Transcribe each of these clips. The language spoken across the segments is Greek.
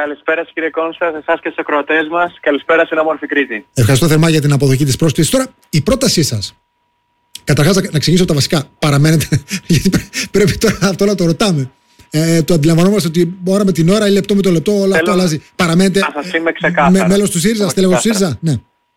Καλησπέρα κύριε Κόνστα, σε εσάς και στους ακροατές μας. Καλησπέρα στην όμορφη Κρήτη. Ευχαριστώ θερμά για την αποδοχή της πρόσκλησης. Τώρα, η πρότασή σας. Καταρχάς, να ξεκινήσω τα βασικά. Παραμένετε, γιατί πρέπει τώρα αυτό να το ρωτάμε. Το αντιλαμβανόμαστε ότι ώρα με την ώρα ή λεπτό με το λεπτό όλο αυτό αλλάζει. Παραμένετε μέλος του ΣΥΡΙΖΑ, στελεχός του ΣΥΡΙΖΑ. Ναι.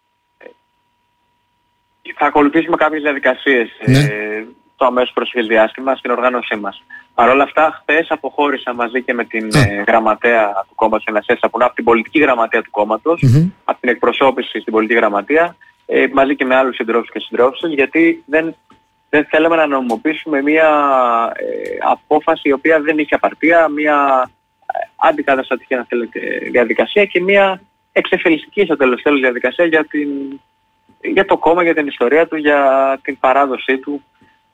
Θα ακολουθήσουμε κάποιες διαδικασίες το αμέσως προσεχές διάστημα στην οργάνωσή μας. Παρ' όλα αυτά, χθες αποχώρησα μαζί και με την γραμματέα του κόμματος, από την πολιτική γραμματεία του κόμματος, από την εκπροσώπηση στην πολιτική γραμματεία, μαζί και με άλλους συντρόφους και συντρόφισσες, γιατί δεν θέλαμε να νομιμοποιήσουμε μια απόφαση η οποία δεν είχε απαρτία, μια αντικαταστατική αν θέλετε διαδικασία και μια εξεφελιστική στο τέλος διαδικασία για το κόμμα, για την ιστορία του, για την παράδοσή του.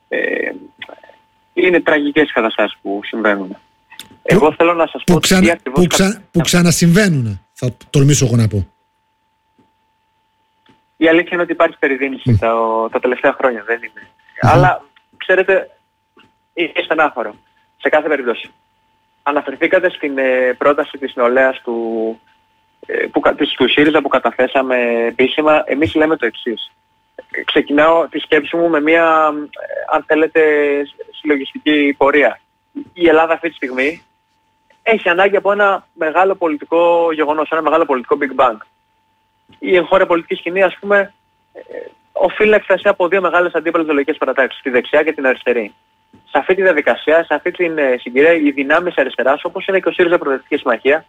Είναι τραγικές οι καταστάσεις που συμβαίνουν. Εγώ θέλω να σας πω που ξανασυμβαίνουν, θα τολμήσω εγώ να πω. Η αλήθεια είναι ότι υπάρχει περιδίνηση τα τελευταία χρόνια, δεν είναι. Αλλά, ξέρετε, είναι στενάχωρο. Σε κάθε περίπτωση. Αναφερθήκατε στην πρόταση της νεολαίας του ΣΥΡΙΖΑ που καταθέσαμε επίσημα. Εμείς λέμε το εξής. Ξεκινάω τη σκέψη μου με μια, αν θέλετε, συλλογιστική πορεία. Η Ελλάδα αυτή τη στιγμή έχει ανάγκη από ένα μεγάλο πολιτικό γεγονός, ένα μεγάλο πολιτικό Big Bang. Η εγχώρια πολιτική σκηνή, ας πούμε, οφείλει να εκφραστεί από δύο μεγάλες αντίπαλες ιδεολογικές παρατάξεις, τη δεξιά και την αριστερή. Σε αυτή τη διαδικασία, σε αυτή την συγκυρία, οι δυνάμεις αριστεράς, όπως είναι και ο ΣΥΡΙΖΑ Προοδευτική Συμμαχία,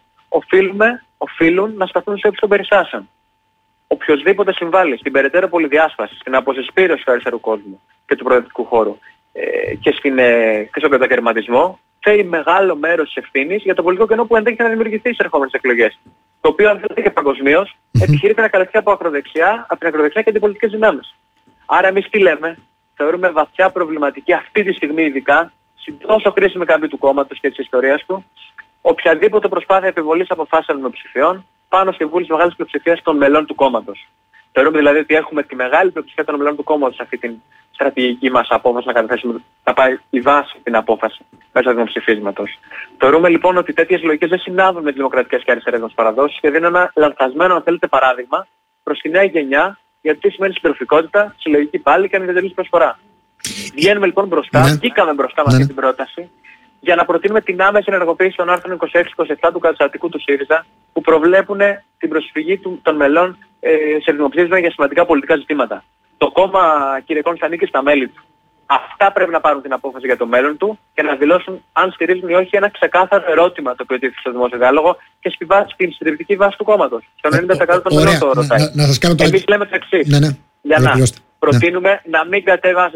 οφείλουν να σταθούν στο ύψος των περιστάσεων. Οποιοςδήποτε συμβάλλει στην περαιτέρω πολυδιάσπαση, στην αποσυσπήρωση του αριστερού κόσμου και του προοδευτικού χώρου και στον κατακαιρματισμό, φέρει μεγάλο μέρος της ευθύνης για το πολιτικό κενό που ενδέχεται να δημιουργηθεί στις ερχόμενες εκλογές. Το οποίο, αν θέλετε και παγκοσμίως, επιχειρείται να καλυφθεί από την ακροδεξιά και αντιπολιτικές δυνάμεις. Άρα εμείς τι λέμε? Θεωρούμε βαθιά προβληματική αυτή τη στιγμή ειδικά, στην τόσο κρίσιμη καμπή του κόμματος και της ιστορίας του, οποιαδήποτε προσπάθεια επιβολής αποφάσεων μειοψηφιών πάνω στη βούληση μεγάλης πλειοψηφίας των μελών του κόμματος. Θεωρούμε δηλαδή ότι έχουμε τη μεγάλη πλειοψηφία των μελών του κόμματος σε αυτή την στρατηγική μας απόφαση να καταθέσουμε, να πάει η βάση την απόφαση μέσω του δημοψηφίσματος. Θεωρούμε λοιπόν ότι τέτοιες λογικές δεν συνάδουν με τις δημοκρατικές και αριστερές μας παραδόσεις και δίνουν ένα λανθασμένο, αν θέλετε, παράδειγμα προς τη νέα γενιά για το τι σημαίνει συντροφικότητα, συλλογική πάλη και ανιδιοτελής προσφορά. Βγαίνουμε λοιπόν μπροστά, βγήκαμε μπροστά με αυτή την πρόταση, για να προτείνουμε την άμεση ενεργοποίηση των άρθρων 26-27 του καταστατικού του ΣΥΡΙΖΑ που προβλέπουν την προσφυγή των μελών σε δημοψήφισμα για σημαντικά πολιτικά ζητήματα. Το κόμμα, κύριε Κόνστα, ανήκει στα μέλη του. Αυτά πρέπει να πάρουν την απόφαση για το μέλλον του και να δηλώσουν αν στηρίζουν ή όχι ένα ξεκάθαρο ερώτημα το οποίο τίθεται στο δημόσιο διάλογο και στην συντριπτική βάση του κόμματος. Στο 90% των μελών το ρωτάει. Εμείς λέμε το εξής. Για να προτείνουμε να μην κατέβασε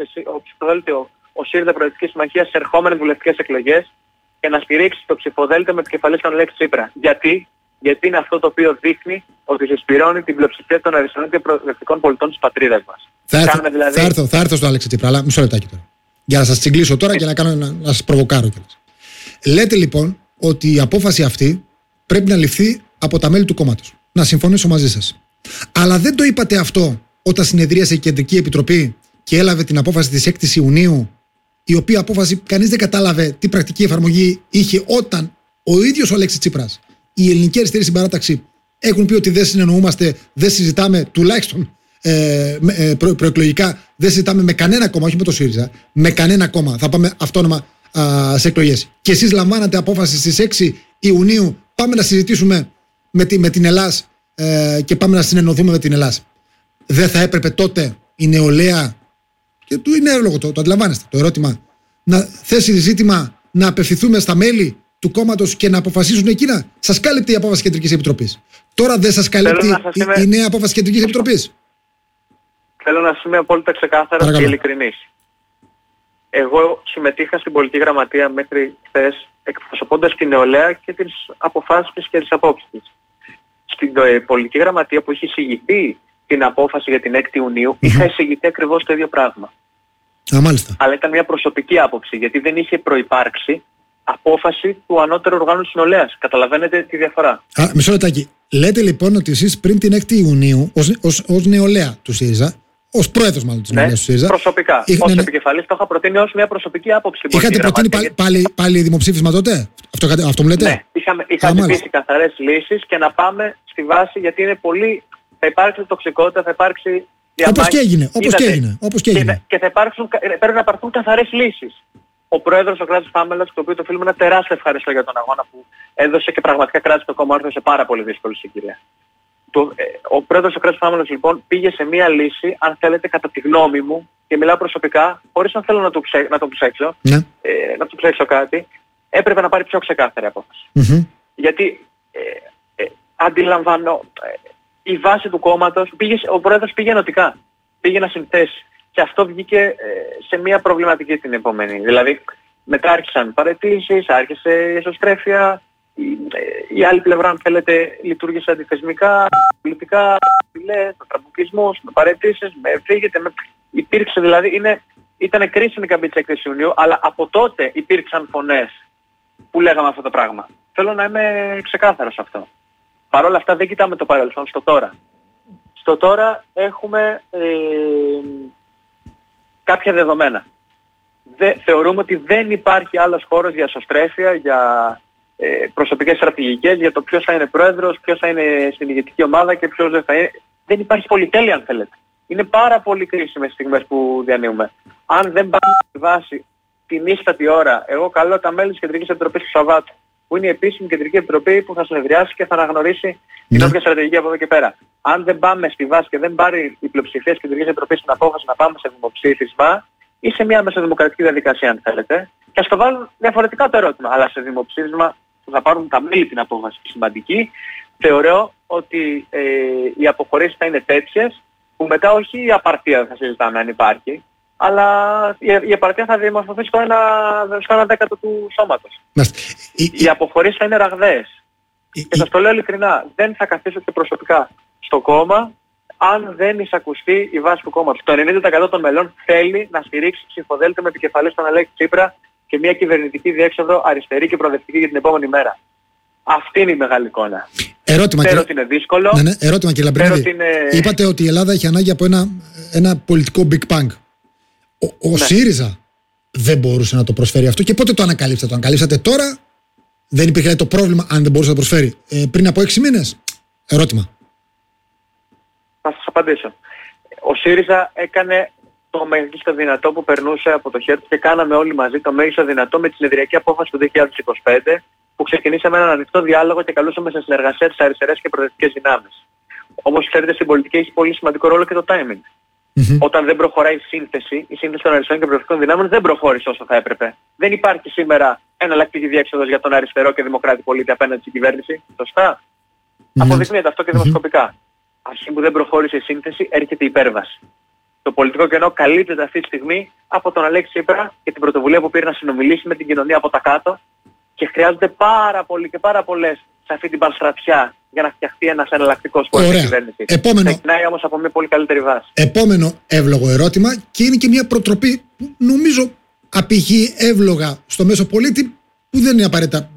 ο ΣΥΡΙΖΑ Προοδευτική Συμμαχία σε ερχόμενες βουλευτικές εκλογές και να στηρίξει το ψηφοδέλτιο με επικεφαλής τον Αλέξη Τσίπρα. Γιατί είναι αυτό το οποίο δείχνει ότι συσπηρώνει την πλειοψηφία των αριστερών και προοδευτικών πολιτών της πατρίδας μας. Θα έρθω στο Αλέξη Τσίπρα, αλλά μισό λεπτάκι τώρα. Για να σας τσιγκλίσω τώρα και να σας προβοκάρω κιόλας. Λέτε λοιπόν ότι η απόφαση αυτή πρέπει να ληφθεί από τα μέλη του κόμματος. Να συμφωνήσω μαζί σας. Αλλά δεν το είπατε αυτό όταν συνεδρίασε η Κεντρική Επιτροπή και έλαβε την απόφαση της 6ης Ιουνίου, η οποία απόφαση κανείς δεν κατάλαβε τι πρακτική εφαρμογή είχε όταν ο ίδιος ο Αλέξης Τσίπρας, η Ελληνική Αριστερή Συμπαράταξη έχουν πει ότι δεν συνεννοούμαστε, δεν συζητάμε τουλάχιστον προεκλογικά, δεν συζητάμε με κανένα κόμμα, όχι με το ΣΥΡΙΖΑ, με κανένα κόμμα. Θα πάμε αυτόνομα σε εκλογές. Και εσείς λαμβάνατε απόφαση στις 6 Ιουνίου, πάμε να συζητήσουμε με την Ελλάς και πάμε να συνεννοηθούμε με την Ελλάς. Δεν θα έπρεπε τότε η νεολαία, και του είναι εύλογο το αντιλαμβάνεστε το ερώτημα, να θέσει ζήτημα να απευθυνθούμε στα μέλη του κόμματος και να αποφασίσουν εκείνα? Σας κάλυπτε η απόφαση Κεντρικής Επιτροπής. Τώρα δεν σας καλύπτει η νέα απόφαση Κεντρικής Επιτροπής? Θέλω να σας είμαι απόλυτα ξεκάθαρος και ειλικρινής. Εγώ συμμετείχα στην πολιτική γραμματεία μέχρι χθες εκπροσωπώντας την νεολαία και τις αποφάσεις της και τις απόψεις της. Στην πολιτική γραμματεία που είχε εισηγηθεί την απόφαση για την 6η Ιουνίου, είχα εισηγηθεί ακριβώς το ίδιο πράγμα. Μάλιστα. Αλλά ήταν μια προσωπική άποψη, γιατί δεν είχε προϋπάρξει απόφαση του ανώτερου οργάνου της νεολαίας. Καταλαβαίνετε τη διαφορά. Μισό λεπτάκι. Λέτε λοιπόν ότι εσείς πριν την 6η Ιουνίου, ως νεολαία του ΣΥΡΙΖΑ, ως πρόεδρος μάλλον της συνολέας του ΣΥΡΙΖΑ. Προσωπικά. Ως επικεφαλής το είχα προτείνει ως μια προσωπική άποψη. Είχατε προτείνει πάλι δημοψήφισμα τότε? Αυτό μου λέτε? Ναι, είχα ζητήσει καθαρές λύσεις και να πάμε στη βάση, γιατί είναι πολύ. Θα υπάρξει τοξικότητα, θα υπάρξει διαμάχη. Όπως και έγινε. Και πρέπει να υπάρξουν καθαρές λύσεις. Ο πρόεδρος ο Κράτης Πάμελας, το οποίο το οφείλουμε ένα τεράστιο ευχαριστώ για τον αγώνα που έδωσε και πραγματικά κράτησε το κόμμα όρθιο σε πάρα πολύ δύσκολη συγκυρία. Ο πρόεδρος ο Κράτης Πάμελας λοιπόν πήγε σε μία λύση, αν θέλετε, κατά τη γνώμη μου, και μιλάω προσωπικά, χωρίς να θέλω να το ψέξω, να του ψέξω κάτι, έπρεπε να πάρει πιο ξεκάθαρη απόφαση. Γιατί αντιλαμβάνω, η βάση του κόμματος, ο πρόεδρος πήγε ενωτικά, πήγε να συνθέσει. Και αυτό βγήκε σε μια προβληματική την επόμενη. Δηλαδή, μετά άρχισαν παραιτήσεις, άρχισε η εσωστρέφεια, η άλλη πλευρά, αν θέλετε, λειτουργήσε αντιθεσμικά, πολιτικά, με τραμπουκισμούς, με παραιτήσεις, με φύγεται, υπήρξε δηλαδή, ήταν κρίσιμη καμπή της Ιουνίου, αλλά από τότε υπήρξαν φωνές που λέγαμε αυτό το πράγμα. Θέλω να είμαι ξεκάθαρος σε αυτό. Παρ' όλα αυτά δεν κοιτάμε το παρελθόν, στο τώρα. Στο τώρα έχουμε κάποια δεδομένα. Θεωρούμε ότι δεν υπάρχει άλλος χώρος για εσωστρέφεια, για προσωπικές στρατηγικές, για το ποιος θα είναι πρόεδρος, ποιος θα είναι στην ηγετική ομάδα και ποιος δεν θα είναι. Δεν υπάρχει πολυτέλεια, αν θέλετε. Είναι πάρα πολύ κρίσιμες στιγμές που διανύουμε. Αν δεν πάμε στη βάση την ίστατη ώρα, εγώ καλώ τα μέλη της Κεντρικής Επιτροπής του Σαββάτου, που είναι η επίσημη Κεντρική Επιτροπή που θα συνεδριάσει και θα αναγνωρίσει την όποια στρατηγική από εδώ και πέρα. Αν δεν πάμε στη βάση και δεν πάρει η πλειοψηφία της Κεντρικής Επιτροπής την απόφαση να πάμε σε δημοψήφισμα ή σε μια μεσοδημοκρατική διαδικασία, αν θέλετε, και ας το βάλουν διαφορετικά το ερώτημα, αλλά σε δημοψήφισμα που θα πάρουν τα μέλη την απόφαση σημαντική, θεωρώ ότι οι αποχωρήσεις θα είναι τέτοιες που μετά όχι η απαρτία θα συζητάμε αν υπάρχει, αλλά η απαρτία θα δημορφωθεί στο ένα δέκατο του σώματος. Οι αποχωρήσεις θα είναι ραγδαίες. Και σας το λέω ειλικρινά, δεν θα καθίσω και προσωπικά στο κόμμα αν δεν εισακουστεί η βάση του κόμματος. Το 90% των μελών θέλει να στηρίξει ψηφοδέλτιο με επικεφαλής τον Αλέξη Τσίπρα και μια κυβερνητική διέξοδο αριστερή και προοδευτική για την επόμενη μέρα. Αυτή είναι η μεγάλη εικόνα. Ξέρω ότι είναι δύσκολο. Ναι, ερώτημα κύριε Λαμπρινίδη. Είπατε ότι η Ελλάδα έχει ανάγκη από ένα πολιτικό Big Bang. Ο ΣΥΡΙΖΑ δεν μπορούσε να το προσφέρει αυτό και πότε το ανακαλύψατε? Το ανακαλύψατε τώρα? Δεν υπήρχε το πρόβλημα αν δεν μπορούσε να το προσφέρει πριν από 6 μήνες? Ερώτημα. Θα σας απαντήσω. Ο ΣΥΡΙΖΑ έκανε το μέγιστο δυνατό που περνούσε από το χέρι του και κάναμε όλοι μαζί το μέγιστο δυνατό με τη συνεδριακή απόφαση του 2025 που ξεκινήσαμε έναν ανοιχτό διάλογο και καλούσαμε σε συνεργασία τις αριστερές και προοδευτικές δυνάμεις. Όμως ξέρετε, στην πολιτική έχει πολύ σημαντικό ρόλο και το timing. Όταν δεν προχωράει η σύνθεση των αριστερών και προοδευτικών δυνάμεων δεν προχώρησε όσο θα έπρεπε. Δεν υπάρχει σήμερα εναλλακτική διέξοδος για τον αριστερό και δημοκράτη πολίτη απέναντι στην κυβέρνηση. Σωστά. Αποδεικνύεται αυτό και δημοσκοπικά. Αρχή που δεν προχώρησε η σύνθεση έρχεται η υπέρβαση. Το πολιτικό κενό καλύπτεται αυτή τη στιγμή από τον Αλέξη Τσίπρα και την πρωτοβουλία που πήρε να συνομιλήσει με την κοινωνία από τα κάτω και χρειάζονται πάρα πολλοί και πάρα πολλές σε αυτή την πανστρατιά για να φτιαχτεί ένας εναλλακτικός χώρος στην κυβέρνηση. Ξεκινάει όμως από μια πολύ καλύτερη βάση. Επόμενο εύλογο ερώτημα και είναι και μια προτροπή που νομίζω απηχεί εύλογα στο μέσο πολίτη που δεν είναι απαραίτητα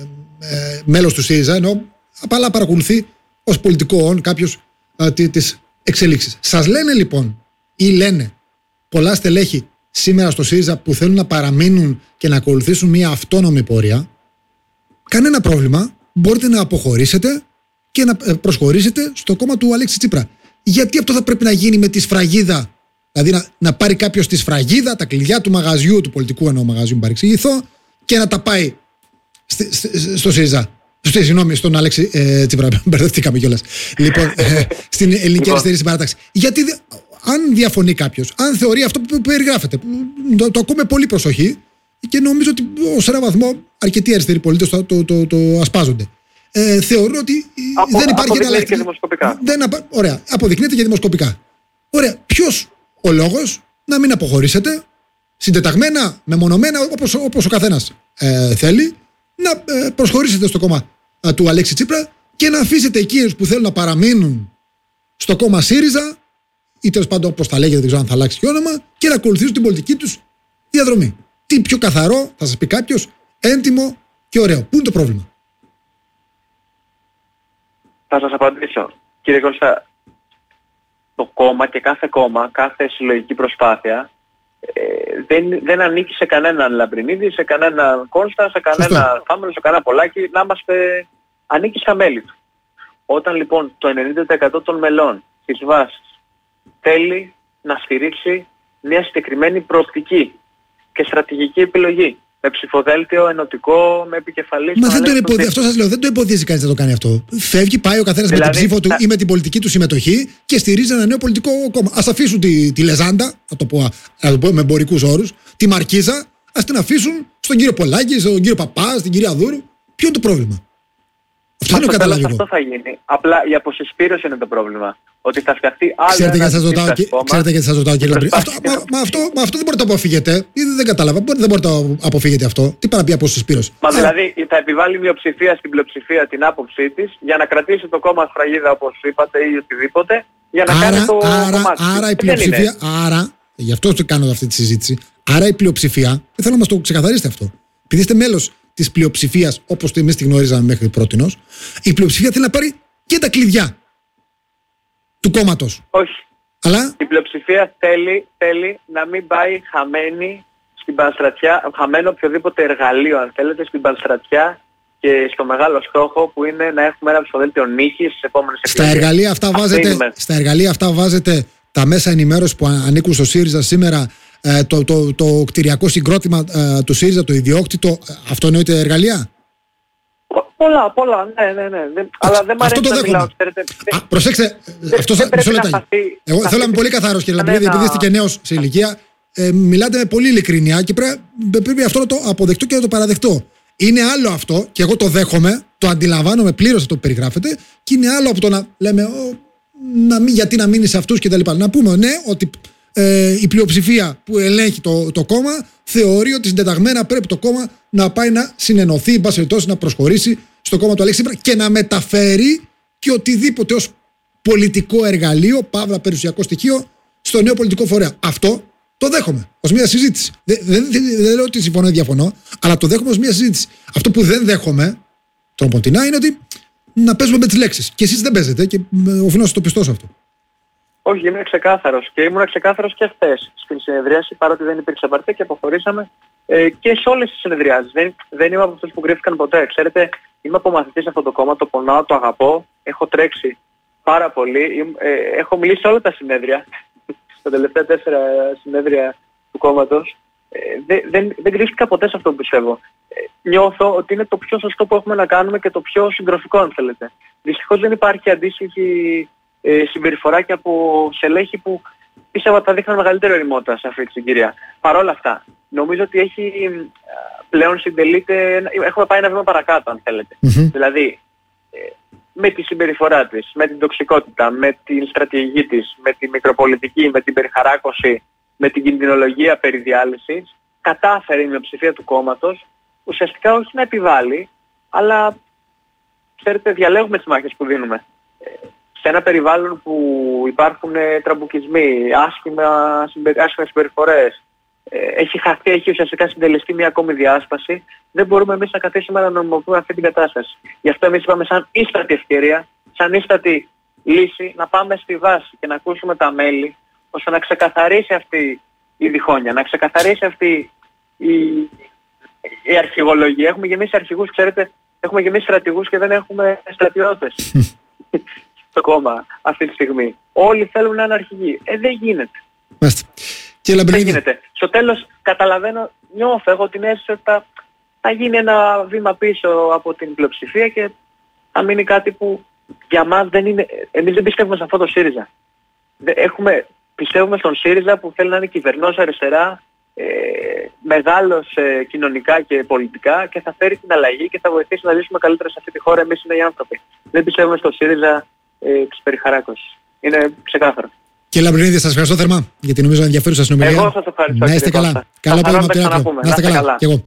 μέλος του ΣΥΡΙΖΑ, ενώ απλά παρακολουθεί ως πολιτικό κάποιος τις εξελίξεις. Σας λένε λοιπόν ή λένε πολλά στελέχη σήμερα στο ΣΥΡΙΖΑ που θέλουν να παραμείνουν και να ακολουθήσουν μια αυτόνομη πορεία? Κανένα πρόβλημα, μπορείτε να αποχωρήσετε και να προσχωρήσετε στο κόμμα του Αλέξη Τσίπρα. Γιατί αυτό θα πρέπει να γίνει με τη σφραγίδα? Δηλαδή να πάρει κάποιος τη σφραγίδα, τα κλειδιά του μαγαζιού, του πολιτικού εννοώ μαγαζιού, μην παρεξηγηθώ, και να τα πάει στο ΣΥΡΙΖΑ. Συγγνώμη, στον Αλέξη Τσίπρα, μπερδευτήκαμε κιόλας. Λοιπόν, στην ελληνική αριστερή συμπαράταξη. Γιατί αν διαφωνεί κάποιος, αν θεωρεί αυτό που περιγράφεται, το ακούμε πολύ προσοχή και νομίζω ότι ως ένα βαθμό αρκετοί αριστεροί πολίτες το ασπάζονται. Θεωρούν ότι δεν υπάρχει εναλλακτική. Και δημοσκοπικά. Ωραία, αποδεικνύεται και δημοσκοπικά. Ωραία, ποιος ο λόγος να μην αποχωρήσετε συντεταγμένα, μεμονωμένα, όπως ο καθένας θέλει, να προσχωρήσετε στο κόμμα του Αλέξη Τσίπρα και να αφήσετε εκείνους που θέλουν να παραμείνουν στο κόμμα ΣΥΡΙΖΑ ή τέλος πάντων όπως τα λέγεται, δεν ξέρω αν θα αλλάξει και όνομα, και να ακολουθήσουν την πολιτική τους διαδρομή. Τι πιο καθαρό, θα σας πει κάποιος, έντιμο και ωραίο. Πού είναι το πρόβλημα? Θα σας απαντήσω. Κύριε Κώστα, το κόμμα και κάθε κόμμα, κάθε συλλογική προσπάθεια δεν ανήκει σε κανέναν Λαμπρινίδη, σε κανέναν Κόνστα, σε κανέναν Θάμελο, σε κανένα Πολάκη, ανήκει στα μέλη του. Όταν λοιπόν το 90% των μελών της βάσης θέλει να στηρίξει μια συγκεκριμένη προοπτική και στρατηγική επιλογή, με ψηφοδέλτιο, ενωτικό, με επικεφαλής... Μα αυτό σας λέω, δεν το εμποδίζει κανείς να το κάνει αυτό. Φεύγει, πάει ο καθένας δηλαδή, με την ψήφο του ή με την πολιτική του συμμετοχή και στηρίζει ένα νέο πολιτικό κόμμα. Ας αφήσουν τη λεζάντα, να το πω με εμπορικούς όρους, τη μαρκίζα, ας την αφήσουν στον κύριο Πολάκη, στον κύριο Παπά, στην κυρία Δούρου. Ποιο είναι το πρόβλημα? Αυτό θα γίνει. Απλά η αποσυσπήρωση είναι το πρόβλημα. Ότι θα φτιαχτεί άλλο. Ξέρετε γιατί σας ρωτάω, κύριε Λαμπρινίδη. Αυτό δεν μπορείτε να αποφύγετε. Δεν κατάλαβα. Δεν μπορείτε να αποφύγετε αυτό. Τι πάει να πει αποσυσπήρωση? Μα δηλαδή θα επιβάλλει μειοψηφία στην πλειοψηφία την άποψή της για να κρατήσει το κόμμα σφραγίδα όπως είπατε ή οτιδήποτε για να κάνει το κομμάτι. Άρα η πλειοψηφία. Γι' αυτό το κάνω αυτή τη συζήτηση. Άρα η πλειοψηφία. Δεν θέλω να μας το ξεκαθαρίσετε αυτό. Επειδή είστε μέλος της πλειοψηφίας όπως εμείς τη γνωρίζαμε μέχρι πρότινος, η πλειοψηφία θέλει να πάρει και τα κλειδιά του κόμματος. Όχι. Αλλά η πλειοψηφία θέλει να μην πάει χαμένη στην πανστρατιά, χαμένο οποιοδήποτε εργαλείο αν θέλετε στην πανστρατιά και στο μεγάλο στόχο που είναι να έχουμε ένα ψηφοδέλτιο νίκης στις επόμενες εκλογές. Στα εργαλεία αυτά βάζετε τα μέσα ενημέρωση που ανήκουν στο ΣΥΡΙΖΑ σήμερα, το κτηριακό συγκρότημα του ΣΥΡΙΖΑ, το ιδιόκτητο, αυτό εννοείται εργαλεία? Πολλά, ναι. Αλλά δεν μ' αρέσει να μιλάω, ξέρετε. Προσέξτε, μισό λεπτάκι. Εγώ θέλω να είμαι πολύ καθαρός, κύριε Λαμπρινίδη, επειδή είστε και νέος σε ηλικία. Μιλάτε με πολύ ειλικρινιά και πρέπει αυτό να το αποδεχτώ και να το παραδεχτώ. Είναι άλλο αυτό, και εγώ το δέχομαι, το αντιλαμβάνομαι πλήρως αυτό που περιγράφεται, και είναι άλλο από το να λέμε γιατί να μείνει σε αυτούς κτλ. Να πούμε ναι, ότι η πλειοψηφία που ελέγχει το κόμμα θεωρεί ότι συντεταγμένα πρέπει το κόμμα να πάει να συνενωθεί, να προσχωρήσει στο κόμμα του Αλέξη Τσίπρα και να μεταφέρει και οτιδήποτε ως πολιτικό εργαλείο, παύλα περιουσιακό στοιχείο, στο νέο πολιτικό φορέα. Αυτό το δέχομαι ως μια συζήτηση. Δεν λέω ότι συμφωνώ ή διαφωνώ, αλλά το δέχομαι ως μια συζήτηση. Αυτό που δεν δέχομαι, τροποντινά, είναι ότι να παίζουμε με τις λέξεις. Και εσείς δεν παίζετε και οφείλω να σας το πιστώσω αυτό. Όχι, είμαι ξεκάθαρος και ήμουν ξεκάθαρος και χθες στην συνεδρίαση, παρότι δεν υπήρξε απαρτία και αποχωρήσαμε και σε όλες τις συνεδριάσεις. Δεν είμαι από αυτούς που κρύφτηκαν ποτέ. Ξέρετε, είμαι απομαθητής σε αυτό το κόμμα, το πονάω, το αγαπώ, έχω τρέξει πάρα πολύ, έχω μιλήσει σε όλα τα συνέδρια, στα τελευταία 4 συνέδρια του κόμματος. Δεν κρύφτηκα ποτέ σε αυτό που πιστεύω. Νιώθω ότι είναι το πιο σωστό που έχουμε να κάνουμε και το πιο συντροφικό αν θέλετε. Δυστυχώς δεν υπάρχει αντίστοιχη συμπεριφορά και από στελέχη που πίστευα ότι θα δείχναν μεγαλύτερη ωριμότητα σε αυτή τη συγκυρία. Παρ' όλα αυτά, νομίζω ότι έχει πλέον συντελείται, έχουμε πάει ένα βήμα παρακάτω αν θέλετε. Δηλαδή, με τη συμπεριφορά της, με την τοξικότητα, με την στρατηγική της, με τη μικροπολιτική, με την περιχαράκωση, με την κινδυνολογία περί διάλυσης, κατάφερε η μειοψηφία του κόμματος ουσιαστικά όχι να επιβάλλει, αλλά ξέρετε διαλέγουμε τις μάχες που δίνουμε. Σε ένα περιβάλλον που υπάρχουν τραμπουκισμοί, άσχημες συμπεριφορές, έχει ουσιαστικά συντελεστεί μια ακόμη διάσπαση, δεν μπορούμε εμείς να καθίσουμε να νομιμοποιούμε αυτή την κατάσταση. Γι' αυτό εμείς είπαμε σαν ίστατη ευκαιρία, σαν ίστατη λύση, να πάμε στη βάση και να ακούσουμε τα μέλη, ώστε να ξεκαθαρίσει αυτή η διχόνοια, να ξεκαθαρίσει αυτή η αρχηγολογία. Έχουμε γεμίσει αρχηγούς, ξέρετε, έχουμε γεμίσει στρατηγούς και δεν έχουμε στρατιώτες στο κόμμα αυτή τη στιγμή. Όλοι θέλουν να είναι αρχηγοί. Δεν γίνεται. Δεν γίνεται. Στο τέλος καταλαβαίνω, νιώθω εγώ την αίσθηση ότι θα γίνει ένα βήμα πίσω από την πλειοψηφία και θα μείνει κάτι που για μας δεν είναι... Εμείς δεν πιστεύουμε σε αυτό το ΣΥΡΙΖΑ. Πιστεύουμε στον ΣΥΡΙΖΑ που θέλει να είναι κυβερνός αριστερά, μεγάλος κοινωνικά και πολιτικά και θα φέρει την αλλαγή και θα βοηθήσει να ζήσουμε καλύτερα σε αυτή τη χώρα εμείς οι νέοι άνθρωποι. Δεν πιστεύουμε στο ΣΥΡΙΖΑ της περιχαράκωσης. Είναι ξεκάθαρο. Κύριε Λαμπρινίδη, σας ευχαριστώ θερμά για την νομίζω ενδιαφέρουσα συνομιλία. Εγώ σας ευχαριστώ. Να είστε καλά. Καλό απόγευμα από την Άκρη. Να είστε καλά. Και εγώ.